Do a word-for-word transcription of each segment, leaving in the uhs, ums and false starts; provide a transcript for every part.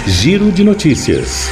Giro de Notícias.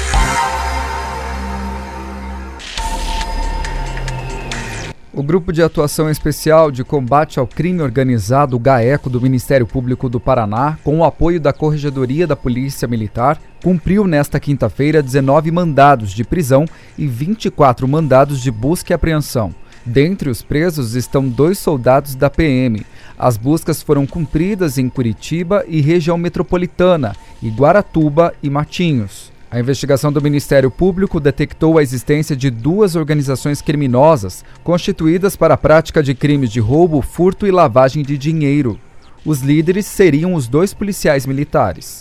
O Grupo de Atuação Especial de Combate ao Crime Organizado, o GAECO, do Ministério Público do Paraná, com o apoio da Corregedoria da Polícia Militar, cumpriu nesta quinta-feira dezenove mandados de prisão e vinte e quatro mandados de busca e apreensão. Dentre os presos estão dois soldados da P M. As buscas foram cumpridas em Curitiba e região metropolitana, e Guaratuba e Matinhos. A investigação do Ministério Público detectou a existência de duas organizações criminosas constituídas para a prática de crimes de roubo, furto e lavagem de dinheiro. Os líderes seriam os dois policiais militares.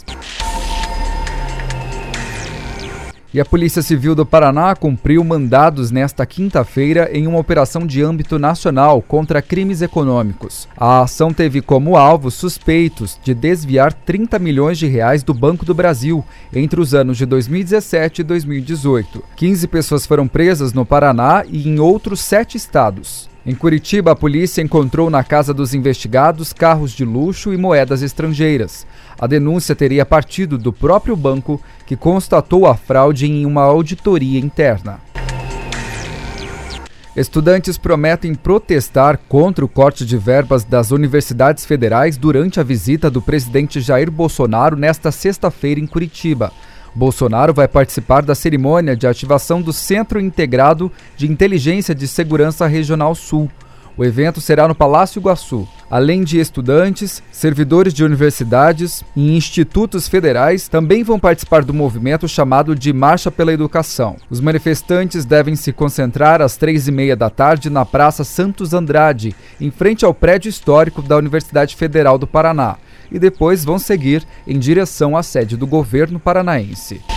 E a Polícia Civil do Paraná cumpriu mandados nesta quinta-feira em uma operação de âmbito nacional contra crimes econômicos. A ação teve como alvo suspeitos de desviar trinta milhões de reais do Banco do Brasil entre os anos de dois mil e dezessete e dois mil e dezoito. quinze pessoas foram presas no Paraná e em outros sete estados. Em Curitiba, a polícia encontrou na casa dos investigados carros de luxo e moedas estrangeiras. A denúncia teria partido do próprio banco, que constatou a fraude em uma auditoria interna. Estudantes prometem protestar contra o corte de verbas das universidades federais durante a visita do presidente Jair Bolsonaro nesta sexta-feira em Curitiba. Bolsonaro vai participar da cerimônia de ativação do Centro Integrado de Inteligência de Segurança Regional Sul. O evento será no Palácio Iguaçu. Além de estudantes, servidores de universidades e institutos federais também vão participar do movimento chamado de Marcha pela Educação. Os manifestantes devem se concentrar às três e meia da tarde na Praça Santos Andrade, em frente ao prédio histórico da Universidade Federal do Paraná, e depois vão seguir em direção à sede do governo paranaense.